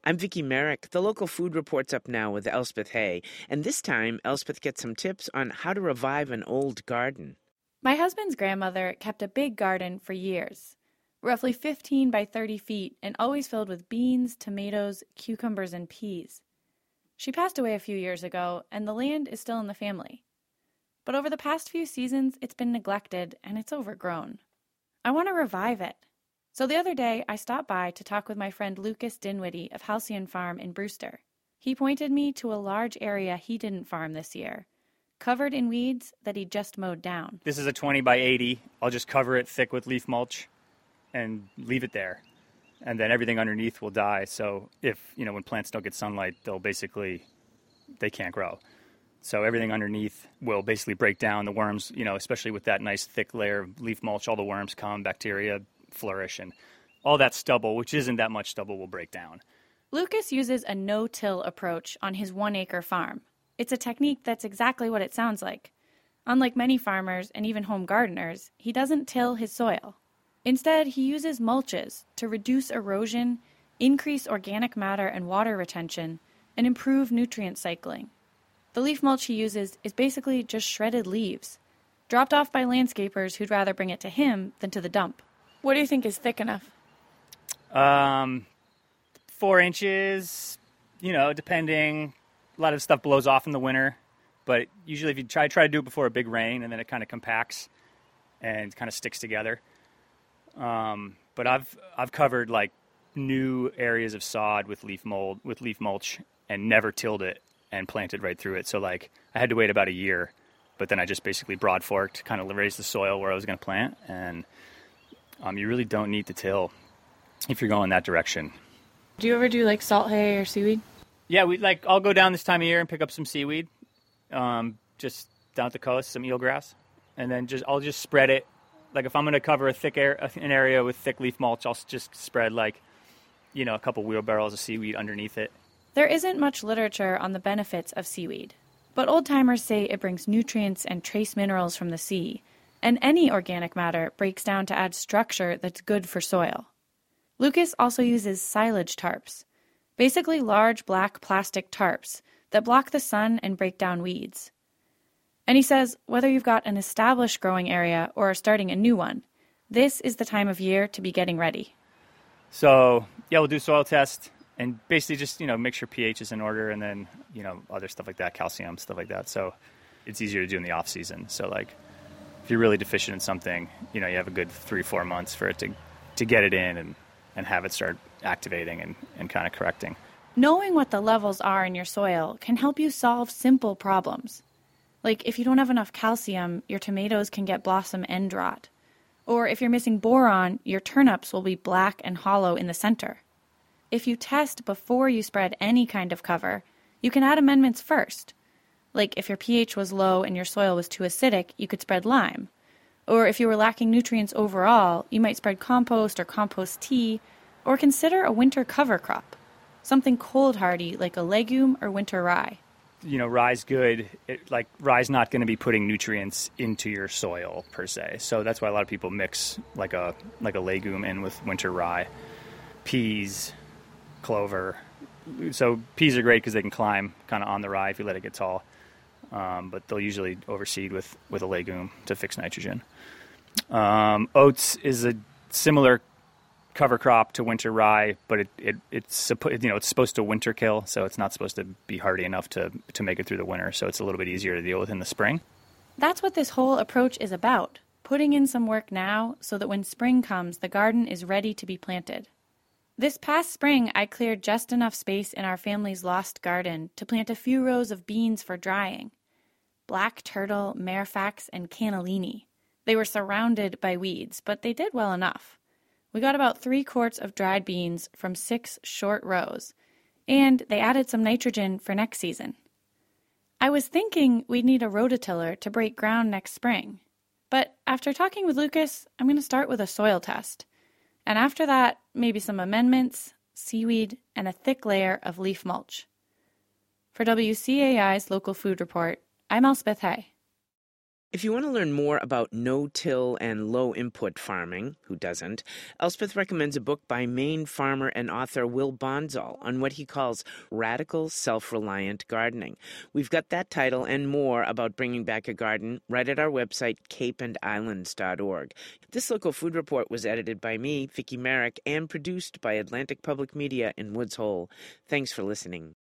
I'm Vicky Merrick. The local food report's up now with Elspeth Hay, and this time Elspeth gets some tips on how to revive an old garden. My husband's grandmother kept a big garden for years, roughly 15 by 30 feet, and always filled with beans, tomatoes, cucumbers, and peas. She passed away a few years ago, and the land is still in the family. But over the past few seasons, it's been neglected, and it's overgrown. I want to revive it. So the other day, I stopped by to talk with my friend Lucas Dinwiddie of Halcyon Farm in Brewster. He pointed me to a large area he didn't farm this year, covered in weeds that he just mowed down. This is a 20 by 80. I'll just cover it thick with leaf mulch and leave it there. And then everything underneath will die. So if, when plants don't get sunlight, they can't grow. So everything underneath will basically break down. The worms, especially with that nice thick layer of leaf mulch, all the worms come, bacteria flourish, and all that stubble, which isn't that much stubble, will break down. Lucas uses a no-till approach on his 1-acre farm. It's a technique that's exactly what it sounds like. Unlike many farmers and even home gardeners, he doesn't till his soil. Instead, he uses mulches to reduce erosion, increase organic matter and water retention, and improve nutrient cycling. The leaf mulch he uses is basically just shredded leaves, dropped off by landscapers who'd rather bring it to him than to the dump. What do you think is thick enough? 4 inches, depending. A lot of stuff blows off in the winter, but usually if you try to do it before a big rain, and then it kind of compacts and kind of sticks together. But I've covered like new areas of sod with leaf mulch, and never tilled it and planted right through it. So like I had to wait about a year, but then I just basically broad forked, kind of raised the soil where I was going to plant, and you really don't need to till if you're going that direction. Do you ever do like salt hay or seaweed? Yeah, I'll go down this time of year and pick up some seaweed, just down at the coast, some eelgrass, and then I'll just spread it. Like if I'm going to cover an area with thick leaf mulch, I'll just spread a couple wheelbarrows of seaweed underneath it. There isn't much literature on the benefits of seaweed, but old-timers say it brings nutrients and trace minerals from the sea, and any organic matter breaks down to add structure that's good for soil. Lucas also uses silage tarps, basically large black plastic tarps that block the sun and break down weeds. And he says whether you've got an established growing area or are starting a new one, this is the time of year to be getting ready. So, yeah, we'll do soil test and basically just, make sure pH is in order, and then, other stuff like that, calcium, stuff like that. So it's easier to do in the off season. So if you're really deficient in something, you have a good 3-4 months for it to get it in and have it start activating and kind of correcting. Knowing what the levels are in your soil can help you solve simple problems. Like if you don't have enough calcium, your tomatoes can get blossom end rot. Or if you're missing boron, your turnips will be black and hollow in the center. If you test before you spread any kind of cover, you can add amendments first. Like if your pH was low and your soil was too acidic, you could spread lime. Or if you were lacking nutrients overall, you might spread compost or compost tea, or consider a winter cover crop, something cold hardy like a legume or winter rye. Rye's good. Rye's not going to be putting nutrients into your soil per se. So that's why a lot of people mix like a legume in with winter rye. Peas, clover. So peas are great because they can climb kind of on the rye if you let it get tall. But they'll usually overseed with a legume to fix nitrogen. Oats is a similar cover crop to winter rye, but it's supposed to winter kill, so it's not supposed to be hardy enough to make it through the winter. So it's a little bit easier to deal with in the spring. That's what this whole approach is about, putting in some work now so that when spring comes, the garden is ready to be planted. This past spring, I cleared just enough space in our family's lost garden to plant a few rows of beans for drying. Black turtle, marefax, and cannellini. They were surrounded by weeds, but they did well enough. We got about 3 quarts of dried beans from 6 short rows, and they added some nitrogen for next season. I was thinking we'd need a rototiller to break ground next spring, but after talking with Lucas, I'm going to start with a soil test. And after that, maybe some amendments, seaweed, and a thick layer of leaf mulch. For WCAI's Local Food Report, I'm Elspeth Hay. If you want to learn more about no-till and low-input farming, who doesn't, Elspeth recommends a book by Maine farmer and author Will Bonsall on what he calls radical self-reliant gardening. We've got that title and more about bringing back a garden right at our website, capeandislands.org. This local food report was edited by me, Vicki Merrick, and produced by Atlantic Public Media in Woods Hole. Thanks for listening.